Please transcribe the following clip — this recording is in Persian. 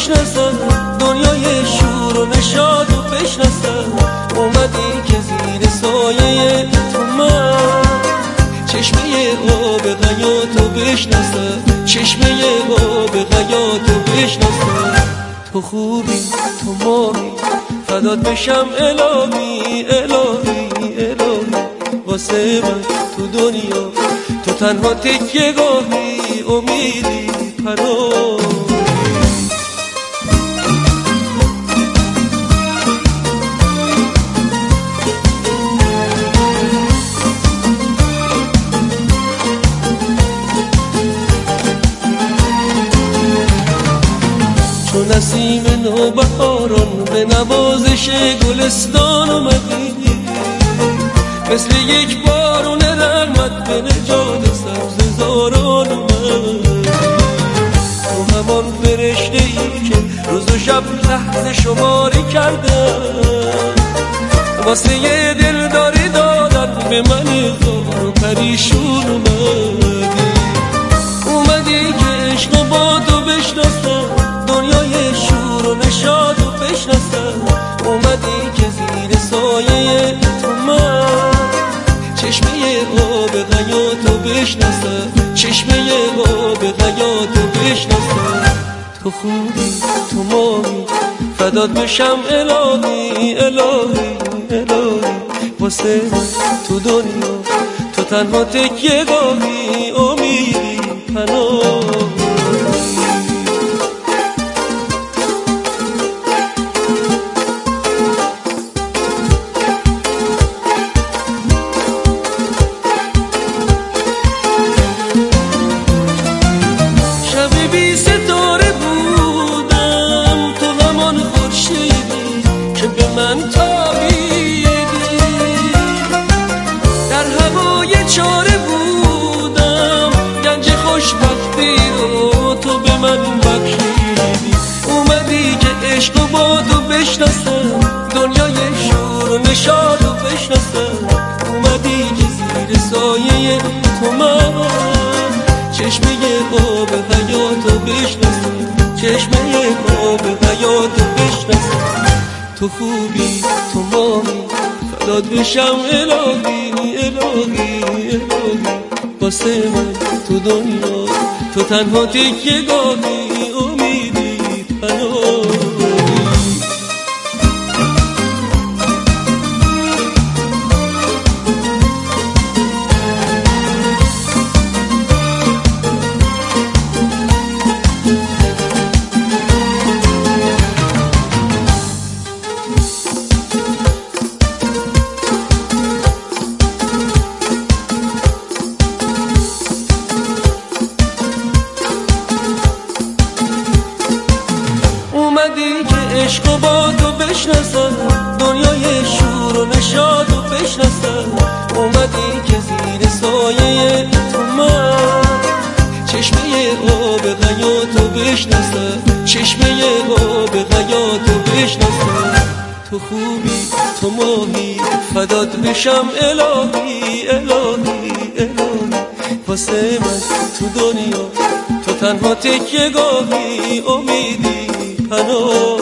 بشناسم، دنیای شور و نشاط و بشناسم. اومدی که زیر سایه تو من چشمه آب حیاتو بشناسم، چشمه آب حیاتو بشناسم. تو خوبی تو ماهی فدات بشم الهی الهی الهی. واسه من تو دنیا تو تنها تکیه گاهی، امیدی پناهی. چون نسیم نوبهاران به نوازش گلستان اومدی، مثل یک بارون رحمت به نجات سبززاران اومدی. تو همان فرشته ای که روز و شب لحظه شماری کردن، واسه یه دلداری دادن به من زار و پریشون اومدی. اومدی که عشق و با تو بشناسم، دنیای شور و نشاط و بشناسم. اومدی که زیر سایه تو من چشمه آب حیاتو بشناسم، چشمه آب حیاتو بشناسم. تو خوبی تو ماهی فدات بشم الهی الهی الهی. واسه من تو دنیا تو تنها تکیه گاهی، امیدی پناهی. من تابیدی در هوای چاره بودم، گنج خوشبختی رو تو به من بخشیدی. اومدی که عشق و با تو بشناسم، دنیای شور و نشاط و بشناسم. اومدی که زیر سایه تو من چشمه آب حیاتو بشناسم، چشمه آب حیاتو بشناسم. تو خوبی تو ماهی فدات بشم الهی الهی الهی. واسه من تو دنیا تو تنها تکیه گاهی، امیدی پناهی. اومدی که عشق و با تو بشناسم، دنیای شور و نشاط و بشناسم. اومدی که زیر سایه تو من چشمه آب حیاتو بشناسم، چشمه آب حیاتو بشناسم. تو خوبی تو ماهی فدات بشم الهی الهی الهی. واسه من تو دنیا تو تنها تکیه گاهی، امیدی پناهی.